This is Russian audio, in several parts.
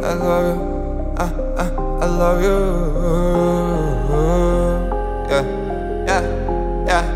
love you, I love you. Yeah.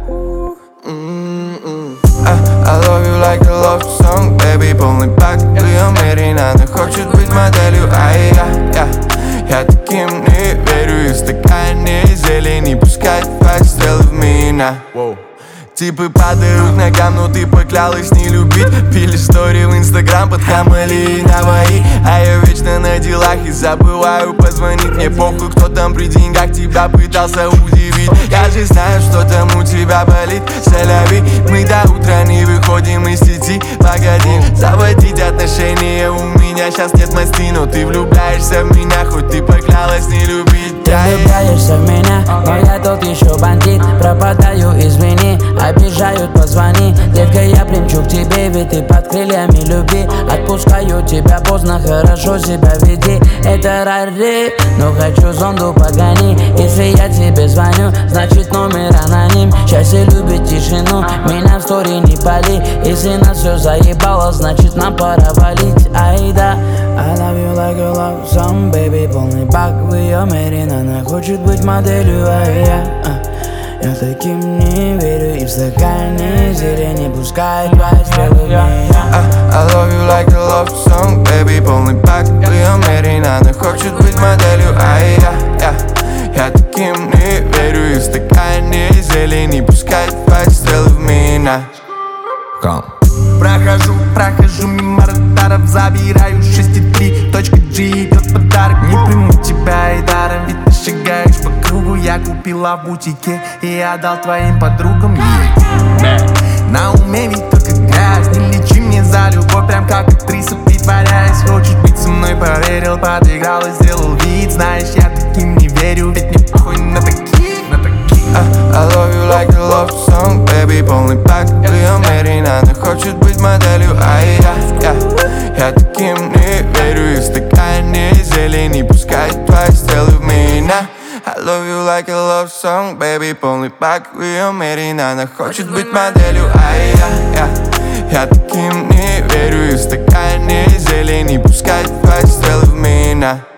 I love you like a love song, baby, полный пак. В ее мире она хочет быть моделью, я таким не верю. И в стакане зелени пускай твои стрелы в меня. Типы падают к ногам, но ты поклялась не любить. Пили стори в инстаграм под Хамали и Наваи. А я вечно на делах и забываю позвонить. Мне похуй, кто там при деньгах тебя пытался удивить. Я же знаю, что там у тебя болит. Соляви, мы до утра не выходим из сети. Погоди, заводить отношения у меня сейчас нет масти. Но ты влюбляешься в меня, хоть ты поклялась не любить. Ты влюбляешься в меня, но я тот еще бандит. Пропадаю, извини, обижают, позвони. Детка, я примчу к тебе, ведь ты под крыльями любви. Отпускаю тебя поздно, хорошо себя веди. Это рари, но хочу зонду погони. Если я тебе звоню, значит номер аноним. Счастье любит тишину, меня в стори не пали. Если нас все заебало, значит нам пора валить. Айда, I love you like a love song, baby, полный бак в ее мире. Она хочет быть моделью, я таким не верю. И в стакане зелени пускай твои стрелы в меня. I love you like a love song, baby, полный пак. В ее мире она хочет быть моделью, я таким не верю. И в стакане зелени пускай твои стрелы в меня. Прохожу мимо радаров, забираю 6,3. Точка G идет подарок, не приму тебя и даром. Ведь ты шагаешь по кругу, я купила в бутике и отдал твоим подругам. На уме ведь только грязь, не лечи мне за любовь, прям как актриса притворяясь. Хочешь быть со мной, поверил, подыграл и сделал вид. Знаешь, я таким не верю, ведь мне похуй на таких. I love you like a love song, baby, полный пак. В ее мире она хочет быть моделью, я таким не верю. И в стакане зелени пускай твои стрелы в меня. I love you like a love song, baby, полный пак. В ее мире она хочет быть моделью, я таким не верю. И в стакане зелени пускай твои стрелы в меня.